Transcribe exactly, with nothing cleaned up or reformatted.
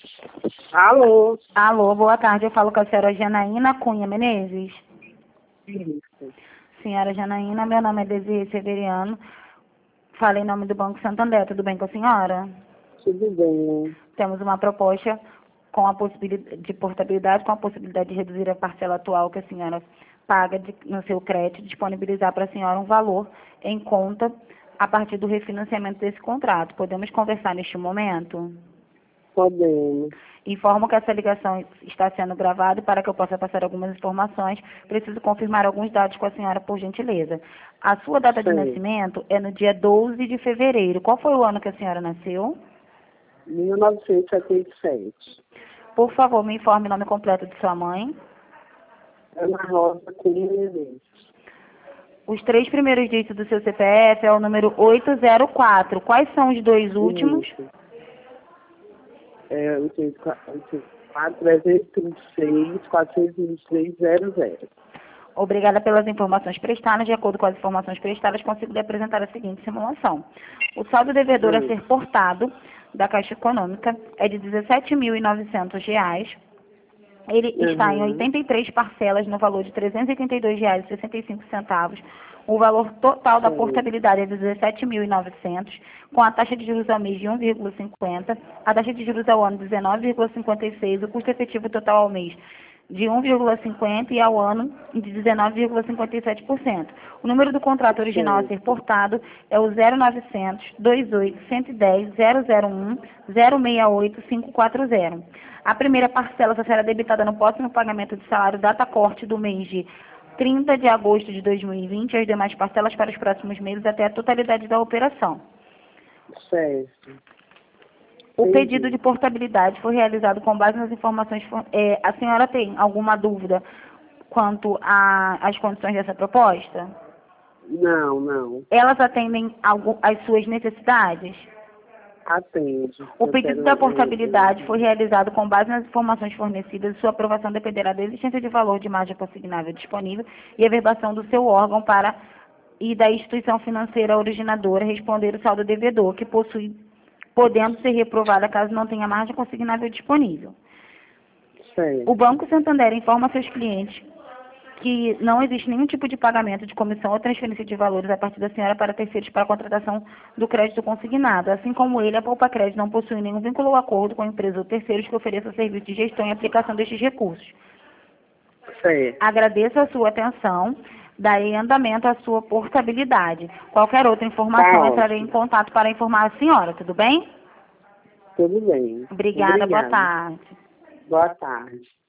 Alô? Alô, boa tarde. Eu falo com a senhora Janaína Cunha Menezes. Isso. Senhora Janaína, meu nome é Desirê Severiano. Falei em nome do Banco Santander. Tudo bem com a senhora? Tudo bem. Temos uma proposta com a possibilidade de portabilidade, com a possibilidade de reduzir a parcela atual que a senhora paga de, no seu crédito, disponibilizar para a senhora um valor em conta a partir do refinanciamento desse contrato. Podemos conversar neste momento? Podemos. Informo que essa ligação está sendo gravada e para que eu possa passar algumas informações, preciso confirmar alguns dados com a senhora, por gentileza. A sua data de Sim. nascimento é no dia doze de fevereiro. Qual foi o ano que a senhora nasceu? mil novecentos e setenta e sete. Por favor, me informe o nome completo de sua mãe. Ana Rosa Cunha Menezes. Os três primeiros dígitos do seu C P F é o número oito zero quatro. Quais são os dois últimos? Isso. É oito oito quatro, trezentos e trinta e seis, quatrocentos e vinte e três, zero zero. Obrigada pelas informações prestadas. De acordo com as informações prestadas, consigo lhe apresentar a seguinte simulação. O saldo devedor a Hum. ser portado da Caixa Econômica é de dezessete mil e novecentos reais. Ele está em Uhum. oitenta e três parcelas no valor de trezentos e oitenta e dois reais e sessenta e cinco centavos. O valor total da Sim. portabilidade é de dezessete mil e novecentos, com a taxa de juros ao mês de um vírgula cinquenta, a taxa de juros ao ano de dezenove vírgula cinquenta e seis, o custo efetivo total ao mês de um vírgula cinquenta e ao ano de dezenove vírgula cinquenta e sete por cento. O número do contrato original a ser portado é o zero novecentos, vinte e oito, cento e dez, zero zero um, zero seis oito, cinco quatro zero. A primeira parcela só será debitada no próximo pagamento de salário data corte do mês de trinta de agosto de dois mil e vinte e as demais parcelas para os próximos meses até a totalidade da operação. Certo. O Entendi. pedido de portabilidade foi realizado com base nas informações. É, a senhora tem alguma dúvida quanto às condições dessa proposta? Não, não. Elas atendem algo, às suas necessidades? Atende. O Eu pedido quero, da eu- portabilidade eu- foi realizado com base nas informações fornecidas. Sua aprovação dependerá da existência de valor de margem consignável disponível e a verbação do seu órgão para e da instituição financeira originadora responder o saldo devedor, que possui, podendo ser reprovada caso não tenha margem consignável disponível. Certo. O Banco Santander informa seus clientes que não existe nenhum tipo de pagamento de comissão ou transferência de valores a partir da senhora para terceiros para a contratação do crédito consignado. Assim como ele, a Poupa Crédito não possui nenhum vínculo ou acordo com a empresa ou terceiros que ofereçam serviço de gestão e aplicação destes recursos. Certo. Agradeço a sua atenção, darei andamento à sua portabilidade. Qualquer outra informação, Tá entrarei em ótimo. contato para informar a senhora, tudo bem? Tudo bem. Obrigada, boa Obrigada. tarde. Boa tarde.